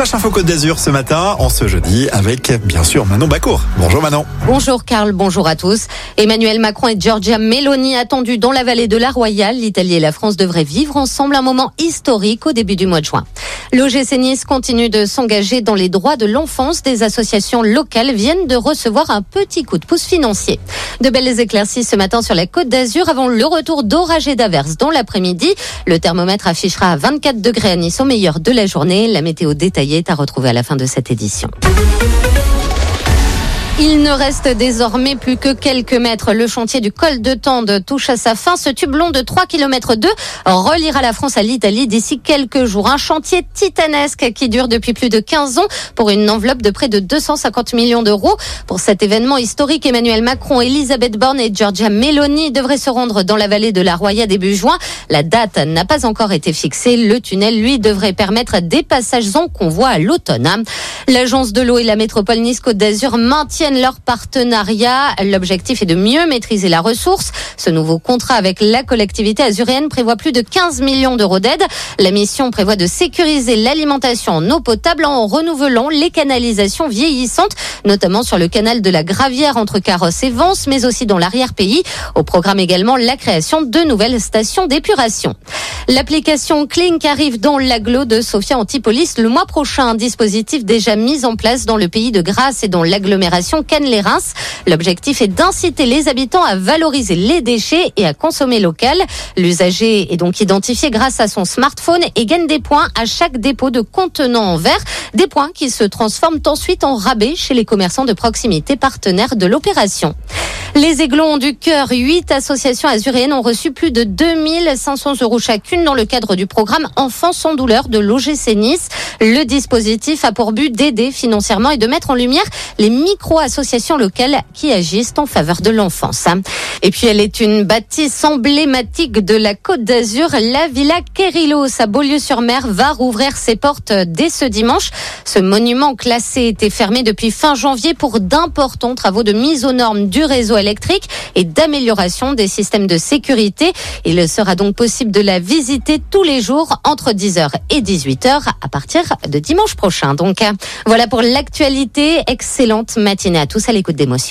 Flash Info Côte d'Azur ce matin, en ce jeudi, avec bien sûr Manon Bacour. Bonjour Manon. Bonjour Karl, bonjour à tous. Emmanuel Macron et Giorgia Meloni attendus dans la vallée de la Royale. L'Italie et la France devraient vivre ensemble un moment historique au début du mois de juin. L'OGC Nice continue de s'engager dans les droits de l'enfance. Des associations locales viennent de recevoir un petit coup de pouce financier. De belles éclaircies ce matin sur la Côte d'Azur avant le retour d'orages et d'averses dans l'après-midi. Le thermomètre affichera 24 degrés à Nice au meilleur de la journée. La météo détaillée est à retrouver à la fin de cette édition. Il ne reste désormais plus que quelques mètres. Le chantier du col de Tende touche à sa fin. Ce tube long de 3,2 km reliera la France à l'Italie d'ici quelques jours. Un chantier titanesque qui dure depuis plus de 15 ans pour une enveloppe de près de 250 millions d'euros. Pour cet événement historique, Emmanuel Macron, Elisabeth Borne et Giorgia Meloni devraient se rendre dans la vallée de la Roya début juin. La date n'a pas encore été fixée. Le tunnel, lui, devrait permettre des passages en convoi à l'automne. L'Agence de l'eau et la métropole Nice-Côte d'Azur maintiennent leur partenariat. L'objectif est de mieux maîtriser la ressource. Ce nouveau contrat avec la collectivité azuréenne prévoit plus de 15 millions d'euros d'aide. La mission prévoit de sécuriser l'alimentation en eau potable en renouvelant les canalisations vieillissantes, notamment sur le canal de la Gravière entre Carrosse et Vence, mais aussi dans l'arrière-pays. Au programme également la création de nouvelles stations d'épuration. L'application Clink arrive dans l'agglo de Sophia Antipolis le mois prochain. Un dispositif déjà mis en place dans le pays de Grasse et dans l'agglomération Cannes-les-Reims. L'objectif est d'inciter les habitants à valoriser les déchets et à consommer local. L'usager est donc identifié grâce à son smartphone et gagne des points à chaque dépôt de contenant en verre. Des points qui se transforment ensuite en rabais chez les commerçants de proximité partenaires de l'opération. Les Aiglons du Cœur, 8 associations azuréennes ont reçu plus de 2500 € chacune dans le cadre du programme Enfants sans douleur de l'OGC Nice. Le dispositif a pour but d'aider financièrement et de mettre en lumière les micro-associations locales qui agissent en faveur de l'enfance. Et puis elle est une bâtisse emblématique de la Côte d'Azur. La Villa Querilos à Beaulieu-sur-Mer va rouvrir ses portes dès ce dimanche. Ce monument classé était fermé depuis fin janvier pour d'importants travaux de mise aux normes du réseau électrique et d'amélioration des systèmes de sécurité. Il sera donc possible de la visiter tous les jours entre 10h et 18h à partir de dimanche prochain. Donc voilà pour l'actualité. Excellente matinée à tous à l'écoute d'Émotion.